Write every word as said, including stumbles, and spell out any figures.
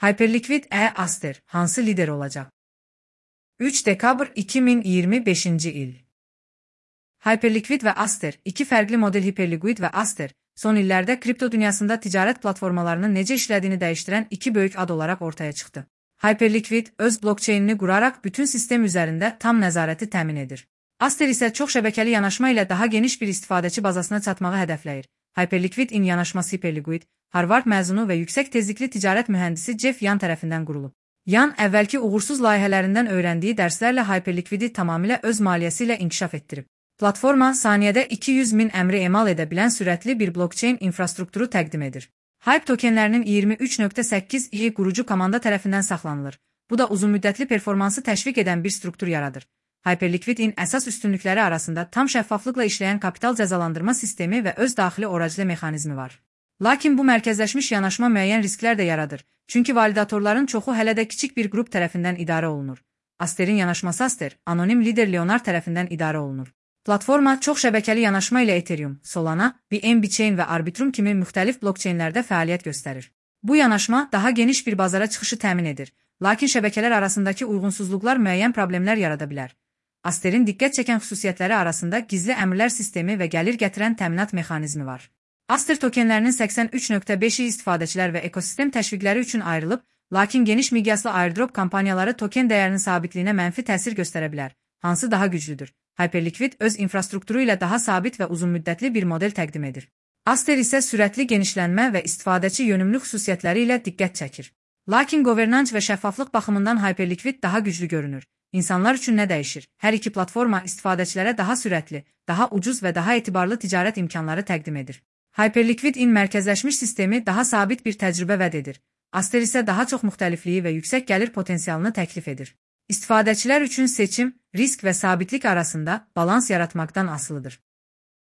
Hyperliquid e Aster hansı lider olacaq? üç dekabr iki min iyirmi beşinci il. Hyperliquid və Aster, iki fərqli model Hyperliquid və Aster, son illərdə kripto dünyasında ticarət platformalarının necə işlədiyini dəyişdirən iki böyük ad olaraq ortaya çıxdı. Hyperliquid öz blokçeynini quraraq bütün sistem üzərində tam nəzarəti təmin edir. Aster isə çox şəbəkəli yanaşma ilə daha geniş bir istifadəçi bazasına çatmağı hədəfləyir. Hyperliquid-in yanaşması Hyperliquid, Harvard məzunu və yüksək tezlikli ticarət mühəndisi Jeff Yan tərəfindən qurulub. Yan, əvvəlki uğursuz layihələrindən öyrəndiyi dərslərlə Hyperliquid-i tamamilə öz maliyyəsi ilə inkişaf etdirib. Platforma saniyədə iki yüz min əmri emal edə bilən sürətli bir blokçeyn infrastrukturu təqdim edir. Hype tokenlərinin iyirmi üç nöqtə səkkiz i qurucu komanda tərəfindən saxlanılır. Bu da uzunmüddətli performansı təşviq edən bir struktur yaradır. Hyperliquid-in əsas üstünlükləri arasında tam şəffaflıqla işləyən kapital cəzalandırma sistemi və öz daxili oraclı mexanizmi var. Lakin bu mərkəzləşmiş yanaşma müəyyən risklər də yaradır, çünki validatorların çoxu hələ də kiçik bir qrup tərəfindən idarə olunur. Aster'in yanaşması Aster, anonim lider Leonard tərəfindən idarə olunur. Platforma çox şəbəkəli yanaşma ilə Ethereum, Solana, B N B Chain və Arbitrum kimi müxtəlif blokçeynlərdə fəaliyyət göstərir. Bu yanaşma daha geniş bir bazara çıxışı təmin edir, lakin şəbəkələr arasındakı uyğunsuzluqlar müəyyən problemlər yarada bilər. Aster'in diqqət çəkən xüsusiyyətləri arasında gizli əmrlər sistemi və gəlir gətirən təminat mexanizmi var. Aster tokenlərinin səksən üç nöqtə beş i istifadəçilər və ekosistem təşviqləri üçün ayrılıb, lakin geniş miqyaslı airdrop kampaniyaları token dəyərinin sabitliyinə mənfi təsir göstərə bilər. Hansı daha güclüdür? Hyperliquid öz infrastrukturu ilə daha sabit və uzunmüddətli bir model təqdim edir. Aster isə sürətli genişlənmə və istifadəçi yönümlü xüsusiyyətləri ilə diqqət çəkir. Lakin governanc və şəffaflıq baxımından Hyperliquid daha güclü görünür. İnsanlar üçün nə dəyişir? Hər iki platforma istifadəçilərə daha sürətli, daha ucuz və daha etibarlı ticarət imkanları təqdim edir. Hyperliquid-in mərkəzləşmiş sistemi daha sabit bir təcrübə vəd edir. Aster isə daha çox müxtəlifliyi və yüksək gəlir potensialını təklif edir. İstifadəçilər üçün seçim, risk və sabitlik arasında balans yaratmaqdan asılıdır.